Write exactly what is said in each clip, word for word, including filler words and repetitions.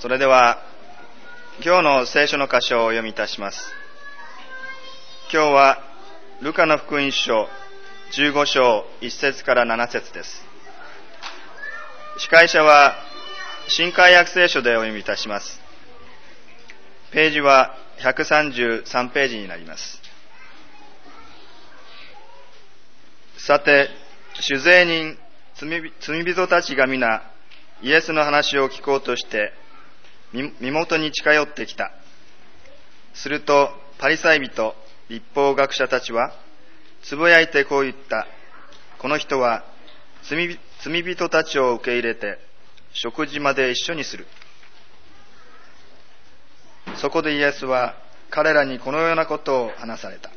それでは今日の聖書の箇所をお読みいたします。今日はルカの福音書じゅうご章いち節からなな節です。司会者は新海約聖書でお読みいたします。ページはひゃくさんじゅうさんページになります。さて、主税人、罪人たちが皆イエスの話を聞こうとして身元に近寄ってきた。するとパリサイ人、律法学者たちはつぶやいてこう言った。この人は罪人たちを受け入れて食事まで一緒にする。そこでイエスは彼らにこのようなことを話された。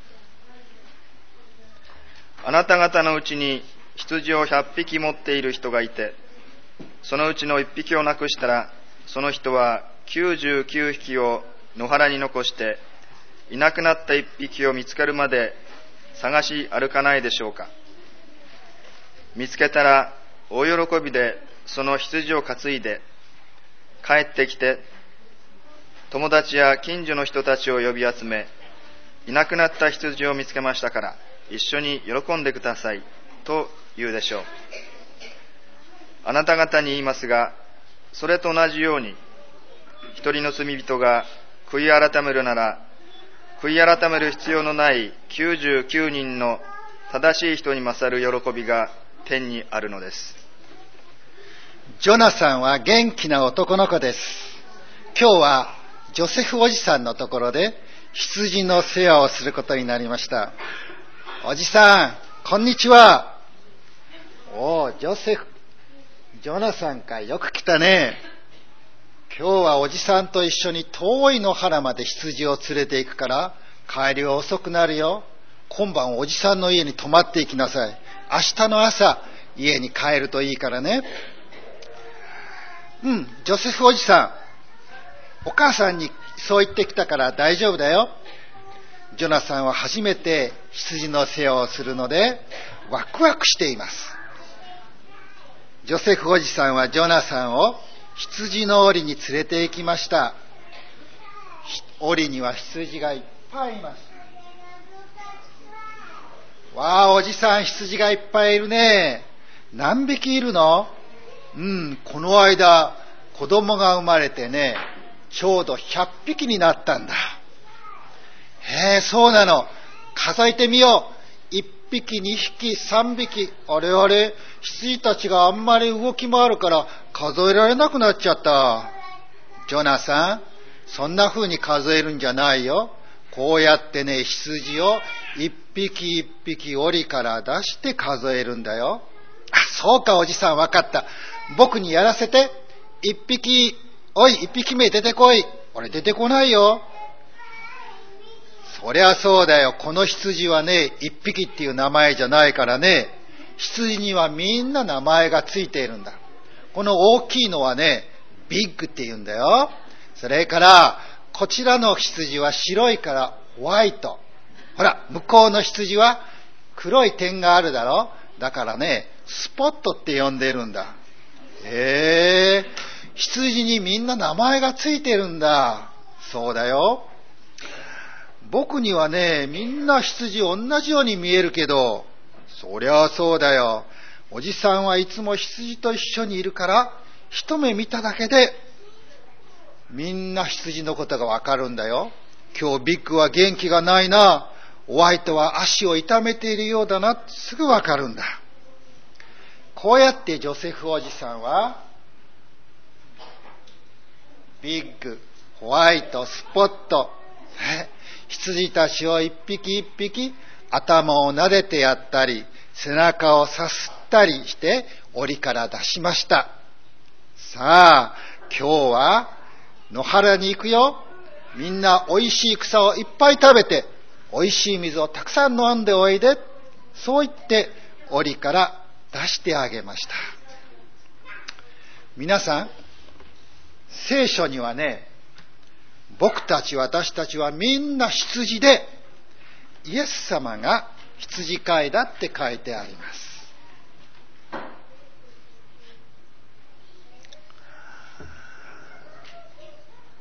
あなた方のうちに羊を百匹持っている人がいて、そのうちの一匹をなくしたら、その人は九十九匹を野原に残して、いなくなった一匹を見つけるまで探し歩かないでしょうか。見つけたら大喜びでその羊を担いで帰ってきて、友達や近所の人たちを呼び集め、いなくなった羊を見つけましたから一緒に喜んでくださいと言うでしょう。あなた方に言いますが、それと同じように一人の罪人が悔い改めるなら、悔い改める必要のないきゅうじゅうきゅうにんの正しい人に勝る喜びが天にあるのです。 ジョナサンは元気な男の子です。今日はジョセフおじさんのところで羊の世話をすることになりました。おじさん、こんにちは。おお、ジョセフ、ジョナサンか、よく来たね。今日はおじさんと一緒に遠い野原まで羊を連れて行くから帰りは遅くなるよ。今晩おじさんの家に泊まっていきなさい。明日の朝家に帰るといいからね。うん、ジョセフおじさん、お母さんにそう言ってきたから大丈夫だよ。ジョナサンは初めて羊の世話をするのでワクワクしています。ジョセフおじさんはジョナサンを羊の檻に連れて行きました。檻には羊がいっぱいいました。わあ、おじさん、羊がいっぱいいるね。何匹いるの？うん、この間子供が生まれてね、ちょうどひゃっぴきになったんだ。へえ、そうなの。数えてみよう。いっぴき、にひき、さんびき。あれあれ、羊たちがあんまり動き回るから数えられなくなっちゃった。ジョナサン、そんな風に数えるんじゃないよ。こうやってね、羊を一匹一匹檻から出して数えるんだよ。あ、そうか、おじさん、わかった。僕にやらせて。一匹、おい、一匹目出てこい。俺出てこないよ。そりゃそうだよ。この羊はね、一匹っていう名前じゃないからね。羊にはみんな名前がついているんだ。この大きいのはね、ビッグって言うんだよ。それから、こちらの羊は白いからホワイト。ほら、向こうの羊は黒い点があるだろ。だからね、スポットって呼んでるんだ。へえ、羊にみんな名前がついてるんだ。そうだよ。僕にはね、みんな羊同じように見えるけど、そりゃそうだよ。おじさんはいつも羊と一緒にいるから、一目見ただけでみんな羊のことがわかるんだよ。今日ビッグは元気がないな、ホワイトは足を痛めているようだな、すぐわかるんだ。こうやってジョセフおじさんはビッグ、ホワイト、スポット、羊たちを一匹一匹頭を撫でてやったり、背中をさすったりして檻から出しました。さあ、今日は野原に行くよ。みんなおいしい草をいっぱい食べて、おいしい水をたくさん飲んでおいで。そう言って檻から出してあげました。皆さん、聖書にはね、僕たち、私たちはみんな羊で、イエス様が羊飼いだって書いてあります。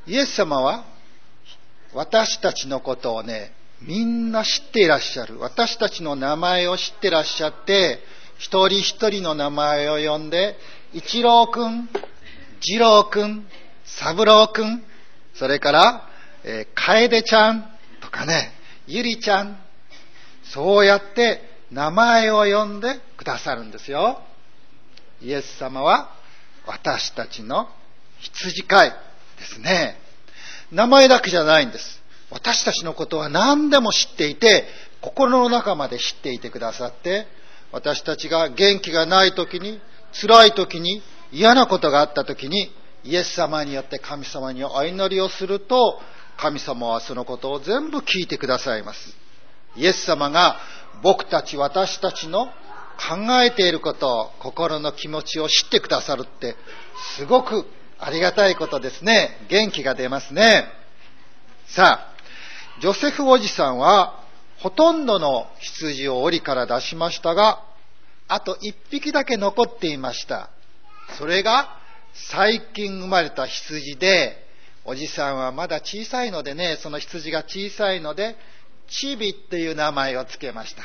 イエス様は私たちのことをね、みんな知っていらっしゃる。私たちの名前を知っていらっしゃって、一人一人の名前を呼んで、一郎くん、二郎くん、三郎くん、それから、えー、楓ちゃんとかね、ゆりちゃん、そうやって名前を呼んでくださるんですよ。イエス様は私たちの羊飼いですね。名前だけじゃないんです。私たちのことは何でも知っていて、心の中まで知っていてくださって、私たちが元気がない時に、辛い時に、嫌なことがあった時に、イエス様によって神様にお祈りをすると、神様はそのことを全部聞いてくださいます。イエス様が僕たち、私たちの考えていることを、心の気持ちを知ってくださるって、すごくありがたいことですね。元気が出ますね。さあ、ジョセフおじさんはほとんどの羊を檻から出しましたが、あと一匹だけ残っていました。それが最近生まれた羊で、おじさんはまだ小さいのでね、その羊が小さいので、チビっていう名前をつけました。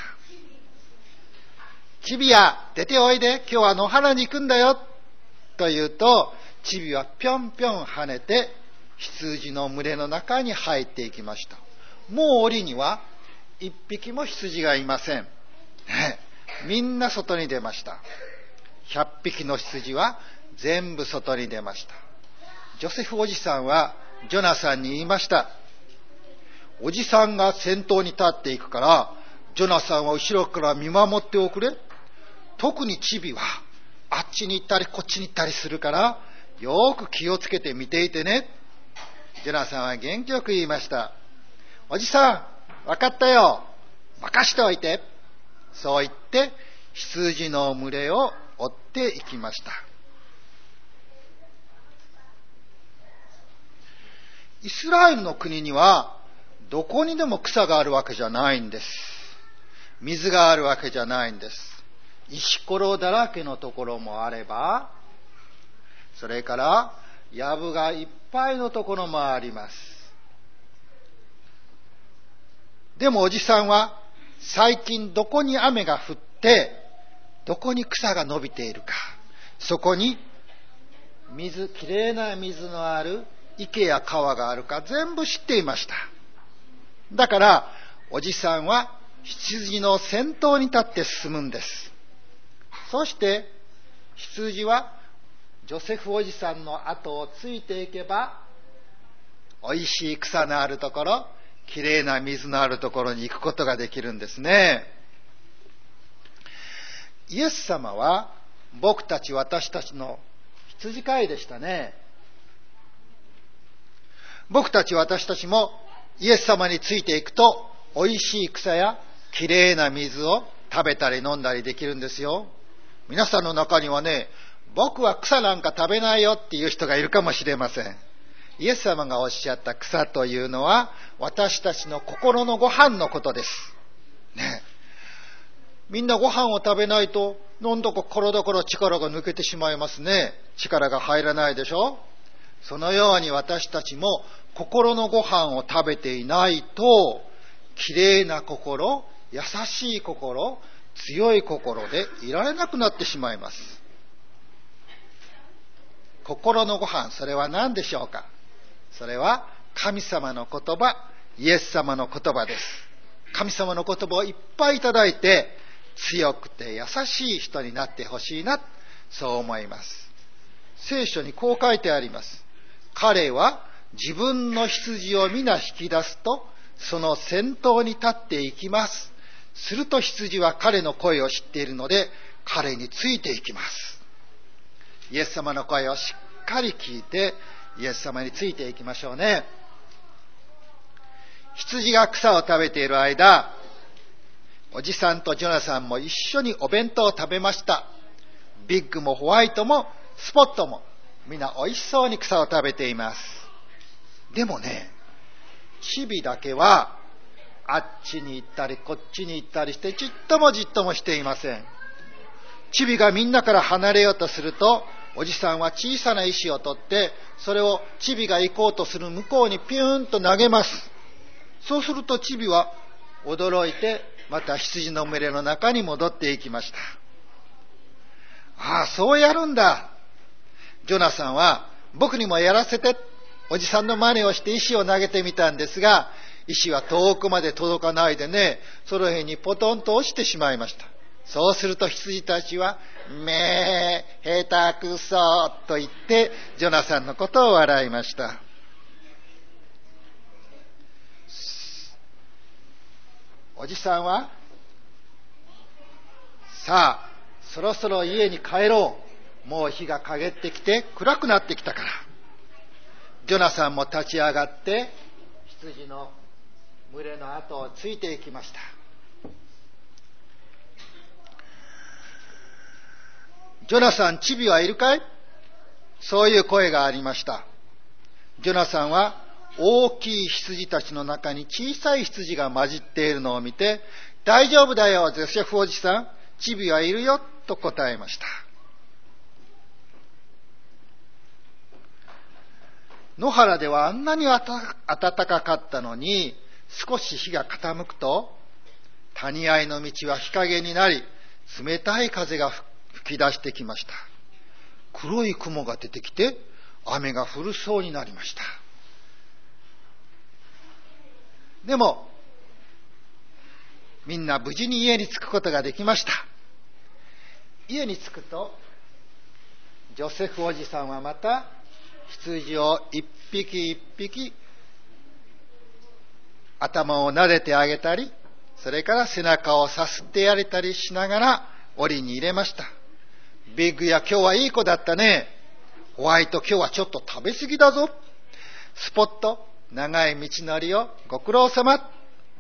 チビや出ておいで、今日は野原に行くんだよと言うと、チビはぴょんぴょん跳ねて羊の群れの中に入っていきました。もう檻には一匹も羊がいません。みんな外に出ました。百匹の羊は全部外に出ました。ジョセフおじさんはジョナサンに言いました。おじさんが先頭に立っていくから、ジョナサンは後ろから見守っておくれ。特にチビはあっちに行ったりこっちに行ったりするから、よく気をつけて見ていてね。ジョナサンは元気よく言いました。おじさん、わかったよ。任しておいて。そう言って羊の群れを追っていきました。イスラエルの国にはどこにでも草があるわけじゃないんです。水があるわけじゃないんです。石ころだらけのところもあれば、それから藪がいっぱいのところもあります。でもおじさんは最近どこに雨が降ってどこに草が伸びているか、そこに水、きれいな水のある池や川があるか全部知っていました。だからおじさんは羊の先頭に立って進むんです。そして羊はジョセフおじさんの後をついていけば、おいしい草のあるところ、きれいな水のあるところに行くことができるんですね。イエス様は僕たち、私たちの羊飼いでしたね。僕たち、私たちもイエス様についていくと、おいしい草やきれいな水を食べたり飲んだりできるんですよ。皆さんの中にはね、僕は草なんか食べないよっていう人がいるかもしれません。イエス様がおっしゃった草というのは、私たちの心のご飯のことです。ね。みんなご飯を食べないと、なんだか体から力が抜けてしまいますね。力が入らないでしょ。そのように私たちも心のご飯を食べていないと、きれいな心、優しい心、強い心でいられなくなってしまいます。心のご飯、それは何でしょうか。それは神様の言葉、イエス様の言葉です。神様の言葉をいっぱいいただいて、強くて優しい人になってほしいな、そう思います。聖書にこう書いてあります。彼は自分の羊を皆引き出すと、その先頭に立っていきます。すると羊は彼の声を知っているので、彼についていきます。イエス様の声をしっかり聞いて、イエス様についていきましょうね。羊が草を食べている間、おじさんとジョナサンも一緒にお弁当を食べました。ビッグもホワイトもスポットもみんな美味しそうに草を食べています。でもね、チビだけはあっちに行ったりこっちに行ったりしてじっともじっともしていません。チビがみんなから離れようとすると、 おじさんは小さな石を取って、それをチビが行こうとする向こうにピューンと投げます。そうするとチビは驚いて、また羊の群れの中に戻っていきました。ああ、そうやるんだ。ジョナサンは、僕にもやらせて、おじさんの真似をして石を投げてみたんですが、石は遠くまで届かないでね、その辺にポトンと落ちてしまいました。そうすると羊たちは、めー、下手くそと言って、ジョナサンのことを笑いました。おじさんは、さあ、そろそろ家に帰ろう。もう日が陰ってきて暗くなってきたから。ジョナサンも立ち上がって、羊の群れの後をついていきました。ジョナサン、チビはいるかい？そういう声がありました。ジョナサンは大きい羊たちの中に小さい羊が混じっているのを見て、大丈夫だよ、ジョセフおじさん、チビはいるよ、と答えました。野原ではあんなに暖かかったのに、少し日が傾くと、谷合の道は日陰になり、冷たい風が吹き出してきました。黒い雲が出てきて、雨が降るそうになりました。でも、みんな無事に家に着くことができました。家に着くと、ジョセフおじさんはまた、羊を一匹一匹、頭を撫でてあげたり、それから背中をさすってやれたりしながら、檻に入れました。ビッグや今日はいい子だったね。ホワイト今日はちょっと食べ過ぎだぞ。スポット、長い道のりをご苦労様。さ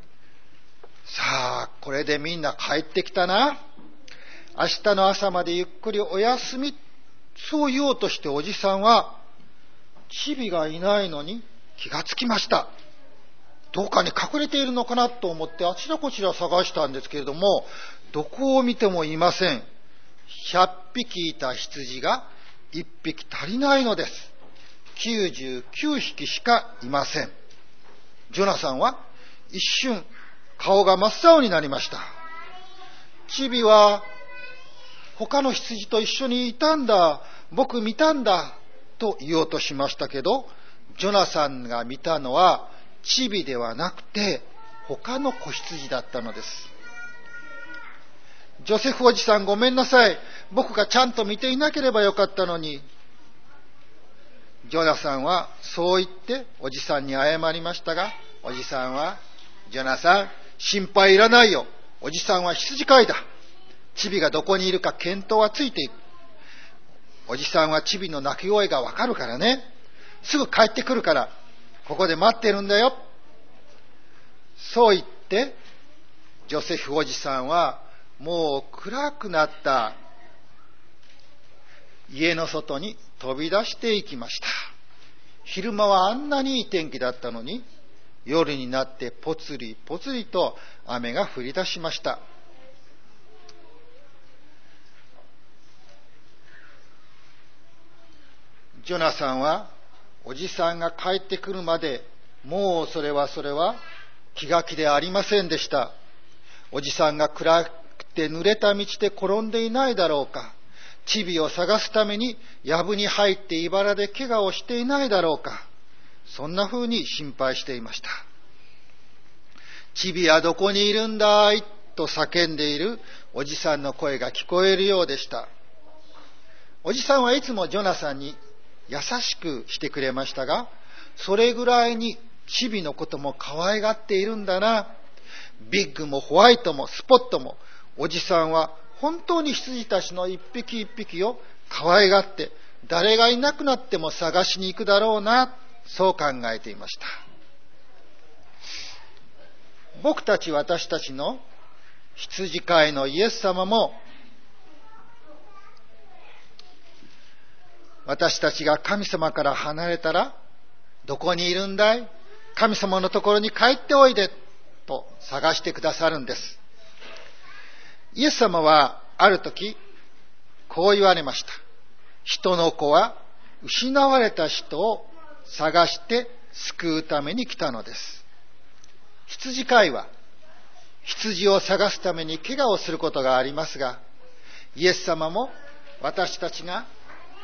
あ、これでみんな帰ってきたな。明日の朝までゆっくりお休み。そう言おうとしておじさんは、チビがいないのに気がつきました。どうかに隠れているのかなと思ってあちらこちら探したんですけれども、どこを見てもいません。ひゃっぴきいた羊がいっぴき足りないのです。きゅうじゅうきゅうひきしかいません。ジョナサンは一瞬顔が真っ青になりました。チビは他の羊と一緒にいたんだ、僕見たんだと言おうとしましたけど、ジョナサンが見たのはチビではなくて他の子羊だったのです。ジョセフおじさん、ごめんなさい。僕がちゃんと見ていなければよかったのに。ジョナサンはそう言っておじさんに謝りましたが、おじさんは、ジョナサン、心配いらないよ。おじさんは羊飼いだ。チビがどこにいるか見当はついている。おじさんはチビの鳴き声がわかるからね。すぐ帰ってくるから、ここで待ってるんだよ。そう言って、ジョセフおじさんはもう暗くなった家の外に飛び出していきました。昼間はあんなにいい天気だったのに、夜になってぽつりぽつりと雨が降り出しました。ジョナサンはおじさんが帰ってくるまで、もうそれはそれは気が気でありませんでした。おじさんが暗くて濡れた道で転んでいないだろうか。チビを探すために藪に入って茨で怪我をしていないだろうか。そんな風に心配していました。チビはどこにいるんだいと叫んでいるおじさんの声が聞こえるようでした。おじさんはいつもジョナサンに優しくしてくれましたが、それぐらいにチビのことも可愛がっているんだな。ビッグもホワイトもスポットも、おじさんは本当に羊たちの一匹一匹を可愛がって、誰がいなくなっても探しに行くだろうな、そう考えていました。僕たち私たちの羊飼いのイエス様も、私たちが神様から離れたら、どこにいるんだい？神様のところに帰っておいでと探してくださるんです。イエス様はある時こう言われました。 人の子は失われた人を探して救うために来たのです。羊飼いは羊を探すために怪我をすることがありますが、イエス様も私たちが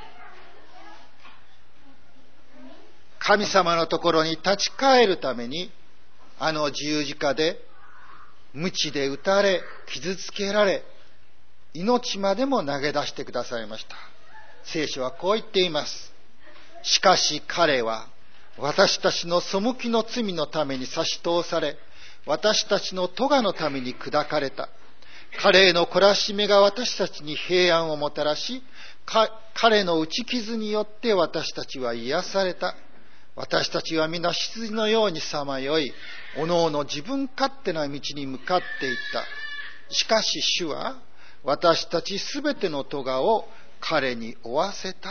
神様のところに立ち返るために、あの十字架で鞭で打たれ、傷つけられ、命までも投げ出してくださいました。聖書はこう言っています。しかし彼は私たちの背きの罪のために差し通され、私たちの咎のために砕かれた。彼への懲らしめが私たちに平安をもたらし、彼の打ち傷によって私たちは癒された。私たちは皆羊のようにさまよい、おのおの自分勝手な道に向かっていった。しかし主は私たちすべての咎を彼に負わせた。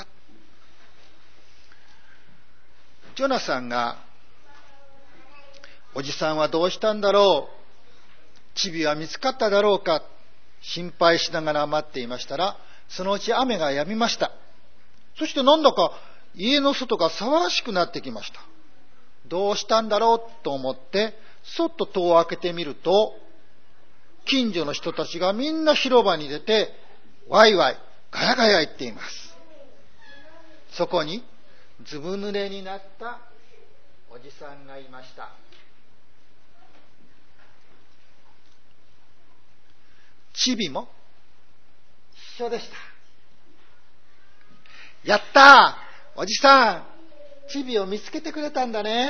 ジョナサンが、おじさんはどうしたんだろう、チビは見つかっただろうか、心配しながら待っていましたら、そのうち雨が止みました。そしてなんだか家の外が騒がしくなってきました。どうしたんだろうと思ってそっと戸を開けてみると、近所の人たちがみんな広場に出てワイワイガヤガヤ言っています。そこにずぶ濡れになったおじさんがいました。チビも一緒でした。やったー、おじさん、チビを見つけてくれたんだね。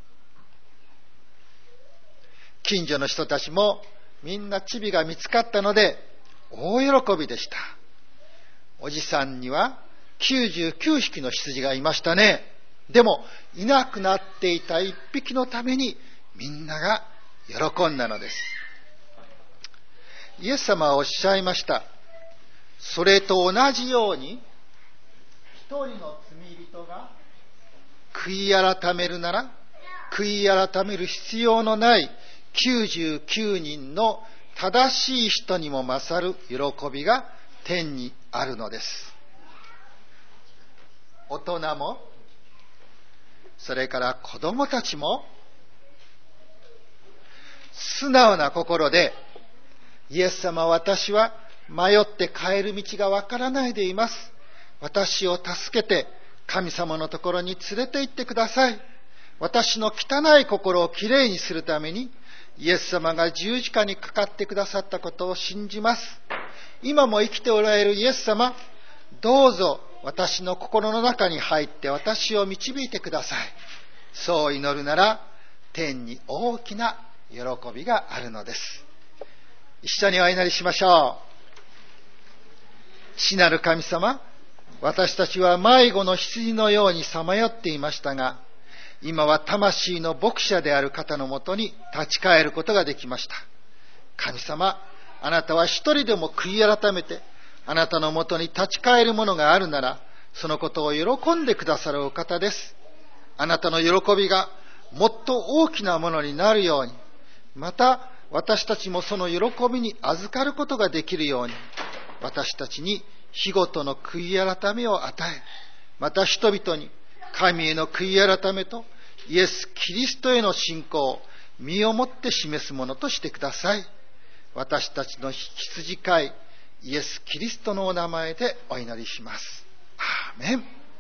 近所の人たちもみんなチビが見つかったので大喜びでした。おじさんにはきゅうじゅうきゅうひきの羊がいましたね。でもいなくなっていたいっぴきのためにみんなが喜んだのです。イエス様はおっしゃいました。それと同じように一人の罪人が悔い改めるなら、悔い改める必要のないきゅうじゅうきゅうにんの正しい人にも勝る喜びが天にあるのです。大人も、それから子供たちも、素直な心で、イエス様、私は迷って帰る道がわからないでいます。私を助けて神様のところに連れて行ってください。私の汚い心をきれいにするためにイエス様が十字架にかかってくださったことを信じます。今も生きておられるイエス様、どうぞ私の心の中に入って私を導いてください。そう祈るなら天に大きな喜びがあるのです。一緒にお祈りしましょう。父なる神様、私たちは迷子の羊のようにさまよっていましたが、今は魂の牧者である方のもとに立ち返ることができました。神様、あなたは一人でも悔い改めてあなたのもとに立ち返るものがあるなら、そのことを喜んでくださるお方です。あなたの喜びがもっと大きなものになるように、また私たちもその喜びに預かることができるように、私たちに日ごとの悔い改めを与え、また人々に神への悔い改めとイエス・キリストへの信仰を身をもって示すものとしてください。私たちの羊飼いイエス・キリストのお名前でお祈りします。アーメン。